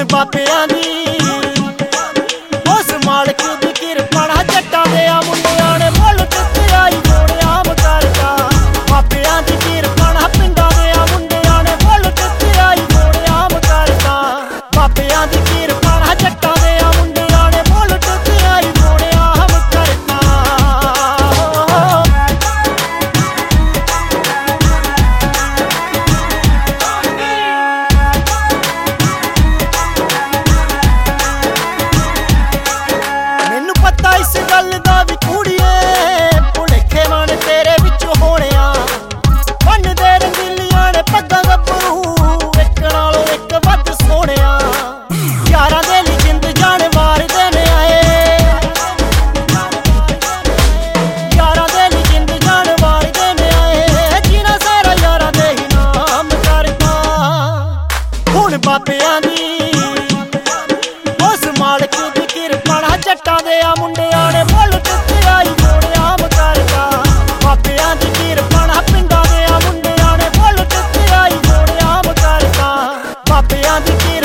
ਬਾਬਿਆਂ ਦੀ ਉਸ ਮਾਲਕ ਦੀ ਕਿਰਪਾ ਨਾਲ ਜੱਟਾਂ ਦੇ ਆ ਮੁੰਡਿਆਂ ਨੇ ਮੁੱਲ ਤੇ ਆਈ ਜੋੜੇ ਆਮ ਕਰਦਾ। ਬਾਬਿਆਂ ਦੀ ਕਿਰਪਾ ਨਾਲ ਪਿੰਡਾਂ ਦੇ ਆ ਮੁੰਡਿਆਂ ਨੇ ਮੁੱਲ ਤੇ ਆਈ ਜੋੜੇ ਆਮ ਕਰਦਾ। ਬਾਬਿਆਂ ਦੀ ਕਿਰਪਾ ਨਾਲ ਜੱਟਾਂ ਦੇ ਆ ਮੁੰਡਿਆਂ ਨੇ ਮੁੱਲ ਤੇ ਆਈ ਜੋੜੇ ਆਮ ਕਰਦਾ। ਮੈਨੂੰ ਪਤਾ ਇਸ ਗੱਲ ਦਾ ਵੀ ਕੁੜੀਏ ਭੁਲੇਖੇ ਮਨ ਤੇਰੇ ਵਿੱਚ ਹੋਣਿਆ। ਬੰਨਦੇ ਰੰਗੀਲੀਆਂ ਨੇ ਪੱਗਾਂ ਗੱਭਰੂ ਇੱਕ ਨਾਲੋਂ ਇੱਕ ਵੱਧ ਸੋਹਣਿਆ। ਯਾਰਾਂ ਦੇ ਲਈ ਜਿੰਦ ਜਾਨ ਮਾਰਦੇ ਨੇ ਆਏ। ਯਾਰਾਂ ਦੇ ਲਈ ਜਿੰਦ ਜਾਨ ਮਾਰਦੇ ਨੇ ਆਏ। ਜੀਣਾ ਸਾਰਾ ਯਾਰਾਂ ਦੇ ਹੀ ਨਾਮ ਕਰਦਾ। ਹੁਣ ਬਾਬਿਆਂ ਦੀ ਉਸ ਮਾਲਕ ਦੀ ਕਿਰਪਾ ਨਾਲ ਜੱਟਾਂ ਦੇ ਆ ਮੁੰਡਿਆਂ ਨੇ ਮੁੱਲ ਤੇ ਆਈ ਜੋੜੇ ਆਮ ਕਰਦਾ। ਬਾਬਿਆਂ ਦੀ ਕਿਰਪਾ ਨਾਲ ਪਿੰਡਾਂ ਦੇ ਆ ਮੁੰਡਿਆਂ ਨੇ ਮੁੱਲ ਤੇ ਆਈ ਜੋੜੇ ਆਮ ਕਰਦਾ। ਬਾਬਿਆਂ ਦੀ